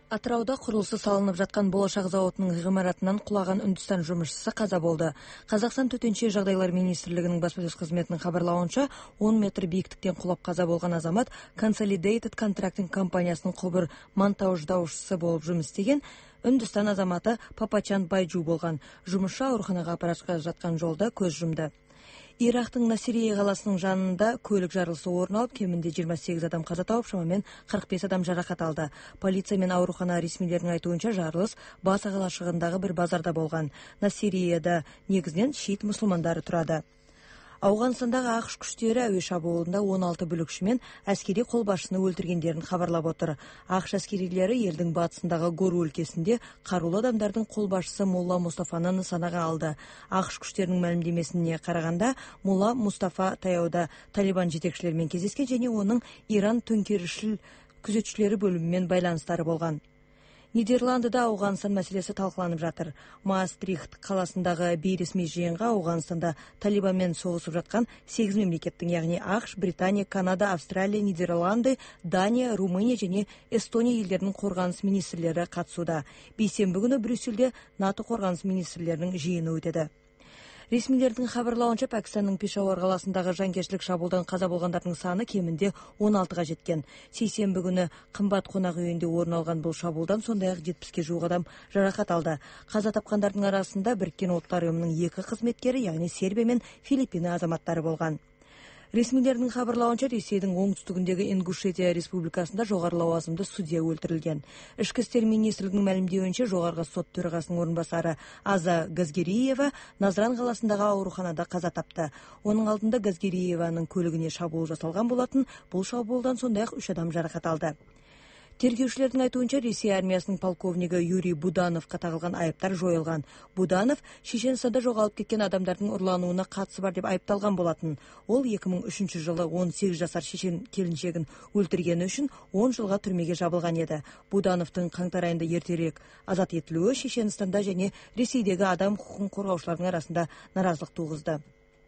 Атырауда құрылысы салынып жатқан болашақ зауытының ғимаратынан құлаған Үндістан жұмысшысы қаза болды. Қазақстан төтенше жағдайлар министрлігінің баспасөз қызметінің хабарлауынша 10 метр биіктіктен құлап қаза болған азамат Consolidated Contracting компаниясының құбыр монтаждаушысы болып жұмыс істеген Үндістан азаматы Папачан Байджу болған. Жұмысшы ауруханаға апарашқа жатқан жолда көз жұмды. Ирактың Насирия қаласының жанында көлік жарылысы орын алып, кемінде 28 адам қаза тауып, шамамен 45 адам жарақат алды. Полиция мен аурухана ресмилерінің айтуынша жарылыс бас қалашығындағы бір базарда болған. Насирияда негізінен шиит мұсылмандары тұрады. Ауғанстандағы ақш күштері әуе шабуылында 16 бүлікші мен әскери қолбасшыны өлтіргендерін хабарлап отыр. ақш әскерилері елдің батысындағы Гору өлкесінде қарулы адамдардың қолбасшысы Молла Мустафаны нысанаға алды. ақш күштерінің мәлімдемесіне қарағанда, Молла Мустафа таяуда Талибан жетекшілерімен кездескен және оның Иран төңкерісшіл күзетшілері бөлімімен байланыстары болған. Нидерландыда Ауғанстан мәселесі талқыланып жатыр. Маастрихт қаласындағы бейресми жиынға Ауғанстанда Талибанмен соғысып жатқан 8 мемлекеттің, яғни ақш, Британия, Канада, Австралия, Нидерланды, Дания, Румыния және Эстония елдерінің қорғаныс министрлері қатысуда. Бейсенбі күні Брюссельде НАТО қорғаныс министрлерінің жиыны өтеді. Ресмилердің хабарлауынша, Пәкістанның Пешауар қаласындағы жанкештілік шабуылдан қаза болғандардың саны кемінде 16-ға жеткен. Сейсенбі күні қымбат қонақ үйінде орын алған бұл шабуылдан сондай-ақ 70-ке жуық адам жарақат алды. Қаза тапқандардың арасында Біріккен ұлттар ұйымының 2 қызметкері, яғни Сербия мен Филиппины азаматтары болған. Ресмилердің хабарлауынша, Ресейдің оңтүстігіндегі Ингушетия республикасында жоғары лауазымды судья өлтірілген. Ішкі істер министрлігінің мәлімдеуінше, жоғарғы сот төрағасының орынбасары Аза Газгериева Назран қаласындағы ауруханада қаза тапты. Оның алдында Газгериеваның көлігіне шабуыл жасалған болатын. Бұл шабуылдан сондай-ақ 3 адам жарақат алды. Тергеушілердің айтуынша, Ресей армиясының полковнигі Юрий Будановқа тағылған айыптар жойылған. Буданов Шешенстанда жоғалып кеткен адамдардың ұрлануына қатысы бар деп айыпталған болатын. Ол 2003 жылы 18 жасар шешен келіншегін өлтіргені үшін 10 жылға түрмеге жабылған еді. Будановтың қаңтар айында ертерек азат етілуі Шешенстанда және Ресейдегі адам құқығын қорғаушылардың арасында наразылық туғызды.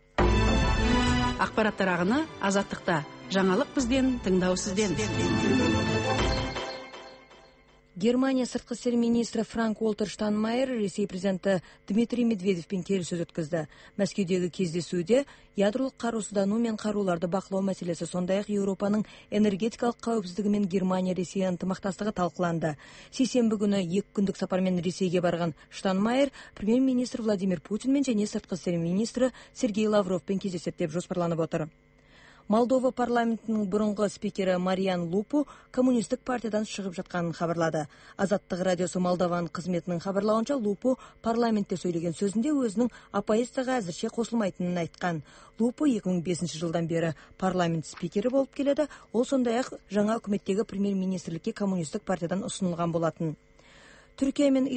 Ақпараттар ағыны Азаттықта. Жаңалық бізден, тыңдау сізден. Германия сыртқы істер министрі Франк Уолтер Штайнмайер Ресей президенті Дмитрий Медведевпен келіссөз өткізді. Мәскеудегі кездесуде ядролық қарусыздану мен қаруларды бақылау мәселесі, сондай-ақ Еуропаның энергетикалық қауіпсіздігі мен Германия Ресей ынтымақтастығы талқыланды. Сейсенбі күні 2 күндік сапармен Ресейге барған Штайнмайер премьер-министр Владимир Путинмен және сыртқы істер министрі Сергей Лавровпен кездеседі деп жоспарланып отыр. Молдова парламентінің бұрынғы спикері Мариан Лупу коммунистік партиядан шығып жатқанын хабарлады. Азаттық радиосы Молдован қызметінің хабарлауынша, Лупу парламентте сөйлеген сөзінде өзінің оппозицияға әзірше қосылмайтынын айтқан. Лупу 2005 жылдан бері парламент спикері болып келеді. Ол сондай-ақ жаңа үкіметтегі премьер-министрлікке коммунистік партиядан ұсынылған болатын. Түркия мен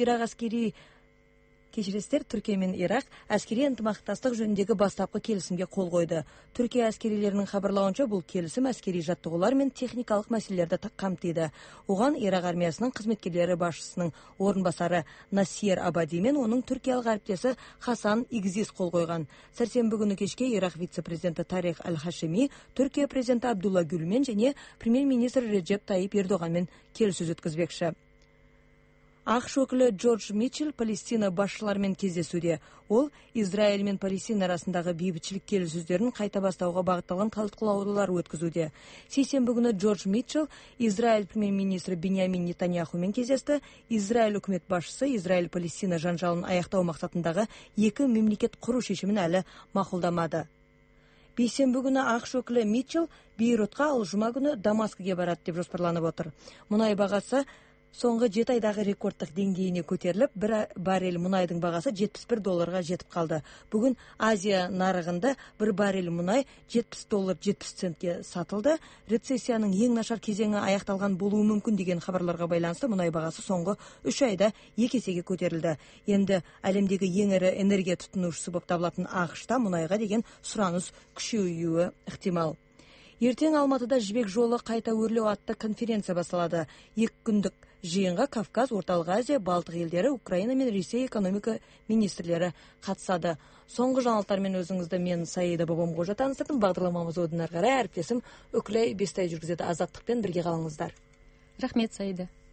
Ирақ әскери ынтымақтастық жөніндегі бастапқы келісімге қол қойды. Түркия әскерилерінің хабарлауынша, бұл келісім әскери жаттығулар мен техникалық мәселелерді қамтиды. Оған Ирақ армиясының қызметкерлері басшысының орынбасары Насир Абади мен оның түркиялық әріптесі Хасан Игзис қол қойған. Сәрсенбі күні кешке Ирақ вице-президенті Тарих Аль-Хашеми Түркия президенті Абдулла Гүлмен және премьер-министр Реджеп Тайип Ердоғанмен келіссөз өткізбекші. ақш өкілі Джордж Митчелл Палестина басшыларымен кездесуде. Ол Израиль мен Палестина арасындағы бейбітшілік келіссөздерін қайта бастауға бағытталған талқылаулар өткізуде. Сейсенбі күні Джордж Митчелл Израиль премьер-министрі Биньямин Нетаньяхумен кездесті. Израиль үкімет басшысы Израиль-Палестина жанжалын аяқтау мақсатындағы 2 мемлекет құру шешімін әлі мақұлдамады. Бейсенбі күні ақш өкілі Митчелл Бейрутқа, ал жұма күні Дамаскіге барады деп жоспарланып отыр. Мұнай бағасы соңғы 7 айдағы рекордтық деңгейіне көтеріліп, бір баррель мұнайдың бағасы $71 жетіп қалды. Бүгін Азия нарығында бір баррель мұнай $70.70 сатылды. Рецессияның ең нашар кезеңі аяқталған болуы мүмкін деген хабарларға байланысты мұнай бағасы соңғы 3 айда 2 есеге көтерілді. Енді әлемдегі ең ірі энергия тұтынушысы болып табылатын ақш-та мұнайға деген сұраныс күшеюі ықтимал. Ертең Алматыда Жібек жолы қайта өрлеу атты конференция басталады. 2 күндік жиынға Кавказ, Орталық Азия, Балтық елдері, Украина мен Ресей экономика министрлері қатысады. Соңғы жаңалықтармен өзіңізді мен Саида Бабамқожа таныстырдым. Бағдарламамыз одан әрі қарай әріптесім Үкілай Бестай жүргізеді. Азаттықпен бірге қалыңыздар. Рахмет, Саида.